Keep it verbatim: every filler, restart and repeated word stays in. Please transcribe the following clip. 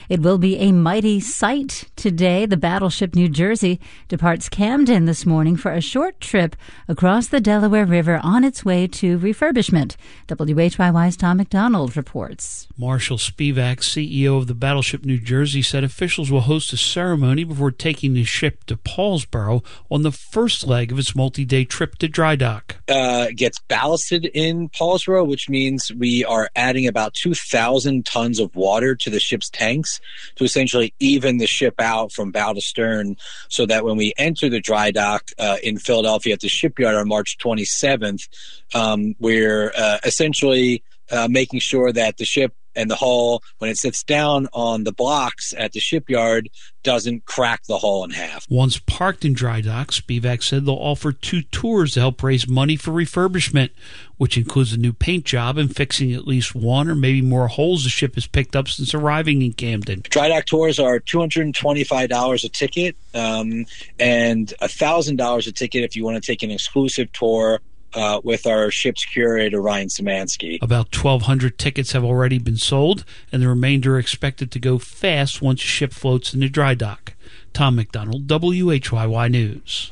It will be a mighty sight today. The battleship New Jersey departs Camden this morning for a short trip across the Delaware River on its way to refurbishment. W H Y Y's Tom McDonald reports. Marshall Spivak, C E O of the battleship New Jersey, said officials will host a ceremony before taking the ship to Paulsboro on the first leg of its multi-day trip to dry dock. Uh, gets ballasted in Paulsboro, which means we are adding about two thousand tons of water to the ship's tanks to essentially even the ship out from bow to stern, so that when we enter the dry dock uh, in Philadelphia at the shipyard on March twenty-seventh, um, we're uh, essentially uh, making sure that the ship and the hull, when it sits down on the blocks at the shipyard, doesn't crack the hull in half. Once parked in dry dock, Spivak said they'll offer two tours to help raise money for refurbishment, which includes a new paint job and fixing at least one or maybe more holes the ship has picked up since arriving in Camden. Dry dock tours are two hundred twenty-five dollars a ticket um, and one thousand dollars a ticket if you want to take an exclusive tour Uh, with our ship's curator, Ryan Szymanski. About twelve hundred tickets have already been sold, and the remainder are expected to go fast once the ship floats into dry dock. Tom McDonald, W H Y Y News.